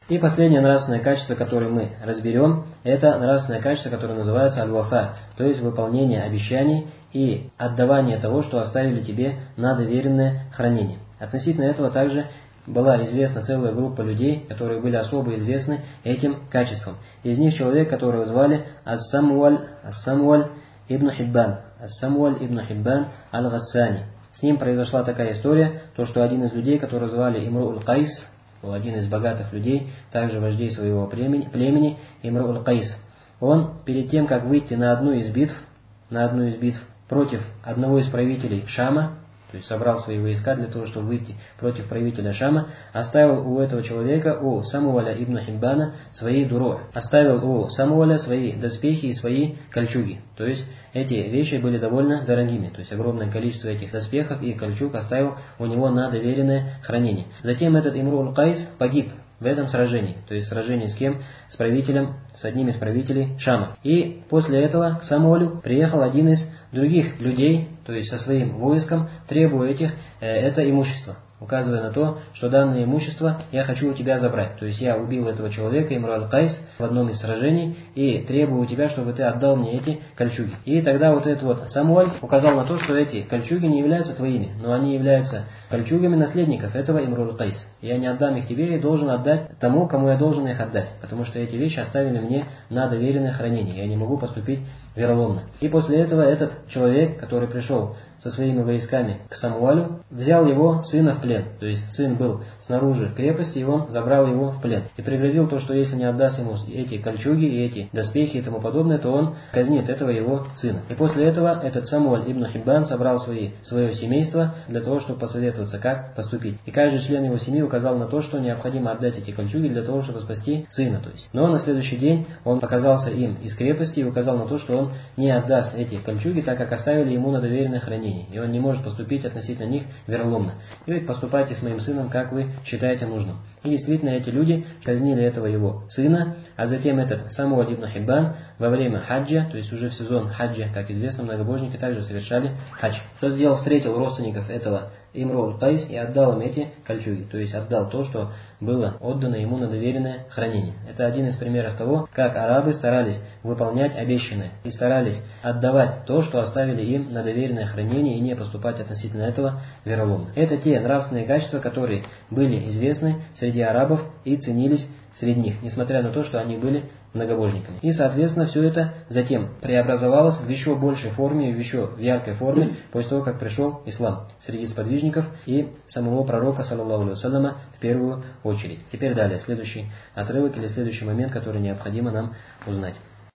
И последнее нравственное качество, которое мы разберем, это нравственное качество, которое называется аль-вафа, то есть выполнение обещаний и отдавание того, что оставили тебе на доверенное хранение. Относительно этого также была известна целая группа людей, которые были особо известны этим качеством. Из них человек, которого звали Ас-Самуаль ибн Хиббан аль-Гассани. С ним произошла такая история, то что один из людей, которого звали Имру-уль-Кайс, был один из богатых людей, также вождей своего племени, Имру-уль-Кайс. Он перед тем, как выйти на одну из битв против одного из правителей Шама, то есть собрал свои войска для того, чтобы выйти против правителя Шама, оставил у этого человека, у Самуаля ибн Хиббана, свои дуро, оставил у Самуаля свои доспехи и свои кольчуги. То есть эти вещи были довольно дорогими, то есть огромное количество этих доспехов и кольчуг оставил у него на доверенное хранение. Затем этот Имру-уль-Кайс погиб в этом сражении, то есть сражении с кем? С правителем, с одним из правителей Шама. И после этого к Самуалю приехал один из других людей, то есть со своим войском, требуя это имущество, указывая на то, что данное имущество я хочу у тебя забрать. То есть я убил этого человека, Имру-уль-Кайс, в одном из сражений, и требую у тебя, чтобы ты отдал мне эти кольчуги. И тогда вот этот вот Самуаль указал на то, что эти кольчуги не являются твоими, но они являются кольчугами наследников этого Имру-уль-Кайс. Я не отдам их тебе и должен отдать тому, кому я должен их отдать, потому что эти вещи оставили мне на доверенное хранение, я не могу поступить вероломно. И после этого этот человек, который пришел со своими войсками к Самуалю, взял его сына в плен. То есть сын был снаружи крепости, и он забрал его в плен. И пригрозил то, что если не отдаст ему эти кольчуги, и эти доспехи и тому подобное, то он казнит этого его сына. И после этого этот Самуаль ибн Хиббан собрал свое семейство для того, чтобы посоветоваться, как поступить. И каждый член его семьи указал на то, что необходимо отдать эти кольчуги для того, чтобы спасти сына. Но на следующий день он показался им из крепости и указал на то, что он не отдаст эти кольчуги, так как оставили ему на доверенное хранение, и он не может поступить относительно них вероломно. И ведь поступайте с моим сыном, как вы считаете нужным. И действительно эти люди казнили этого его сына, а затем этот Самуаль ибн Хиббан во время хаджа, то есть уже в сезон хаджа, как известно, многобожники также совершали хадж. Что сделал? Встретил родственников этого Имру-уль-Кайс и отдал им эти кольчуги, то есть отдал то, что было отдано ему на доверенное хранение. Это один из примеров того, как арабы старались выполнять обещанное и старались отдавать то, что оставили им на доверенное хранение, и не поступать относительно этого вероломно. Это те нравственные качества, которые были известны среди арабов и ценились среди них, несмотря на то, что они были многобожниками. И, соответственно, все это затем преобразовалось в еще большей форме, в еще яркой форме, после того, как пришел ислам среди сподвижников и самого пророка, саллаллаху алейхи вассаляма, в первую очередь. Теперь далее, следующий отрывок или следующий момент, который необходимо нам узнать.